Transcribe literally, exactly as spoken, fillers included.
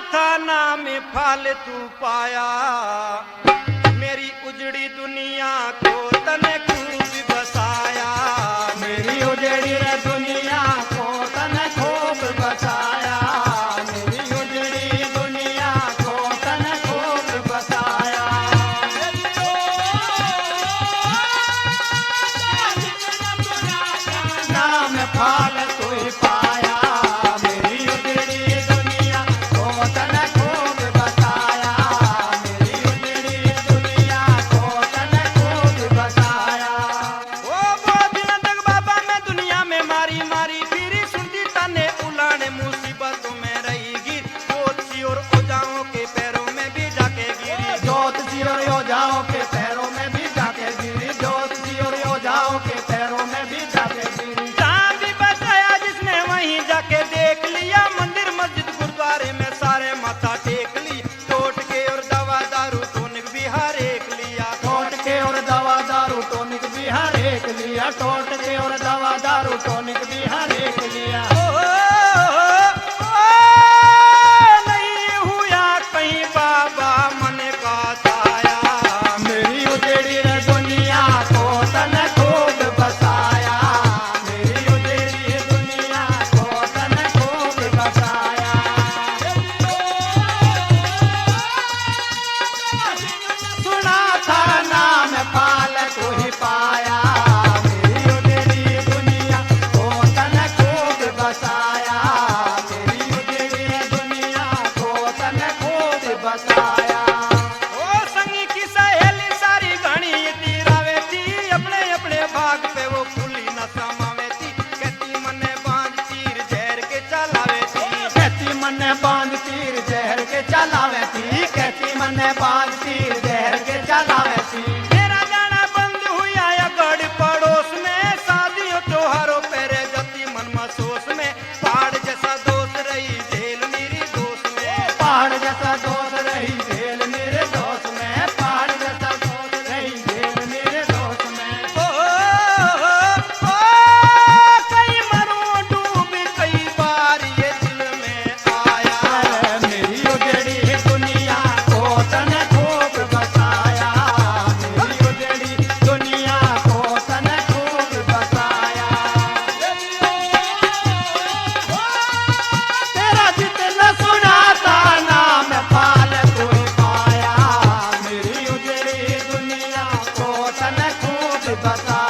था नाम फालतू पाया, मेरी उजड़ी दुनिया को तने खूब बसाया, मेरी उजड़ी दुनिया को तने खूब बसाया, मेरी उजड़ी दुनिया को तने खूब बसाया। नाम फालतू ही पाया, मेरी उजड़ी दुनिया को तने खूब बसाया, मेरी उजड़ी दुनिया को तने खूब बसाया। ओ बहुत दिन तक बाबा मैं दुनिया में मारी मारी फिरी, सुनती तने उलाने मुसीबतों में रही गिर, ज्योतिषी और ओझाओं के पैरों में भी जाके गिरी, ज्योतिषी और योद्धाओं के पैरों में भी जाके गिरी, ज्योतिषी और योद्धाओं के पैरों में भी जाके गिरी। जहाँ भी बचाया जिसने वहीं जाके देख लिया, मंदिर मस्जिद गुरुद्वारे में सारे माथा टेक ली, टोट के और दवा दारू टोनिक भी हर एक लिया, टोट के और दवा दारू टोनिक भी हर एक लिया, टोट के और दवा दारू टोनिक भी हर एक लिया। ओ, ओ, नहीं हुआ कहीं बाबा मन का छाया, मेरी उजड़ी रे दुनिया को तने खूब बसाया, मेरी उजड़ी दुनिया को तने खूब बसाया। सुना था नाम फालतू ही पाया, मेरी उजड़ी दुनिया को तने खूब बसाया, मेरी उजड़ी दुनिया को तने खूब बसाया। ओ संगी की सहेली सारी घनी तीरावे थी, अपने अपने भाग पे वो खुली न समावे थी, कहती मने बांध तीर जहर के चलावे थी, कहती मने बांध तीर जहर के चलावे थी, कहती मने बांध तीर जहर के चलावे थी। मेरा जाना बंद हुआ या गढ़ पड़ोस में, शादियों त्योहारों पेरे जती मन महसूस में, पहाड़ जैसा दोस्त रही झेल मेरी दोस्त में, पहाड़ जैसा दोस्त रही झेल मेरे दोस्त में, पहाड़ जैसा दोस्त रही झेल मेरे दोस्त में। ओ, ओ, ओ, कई मरूं डूब कई बार ये दिल में आया, मेरी उजड़ी दुनिया को तने खूब बसाया, मेरी उजड़ी दुनिया को तने खूब बसाया। तेरा जितना सुना था नाम फालतू ही पाया, मेरी उजड़ी दुनिया को तने खूब बसाया।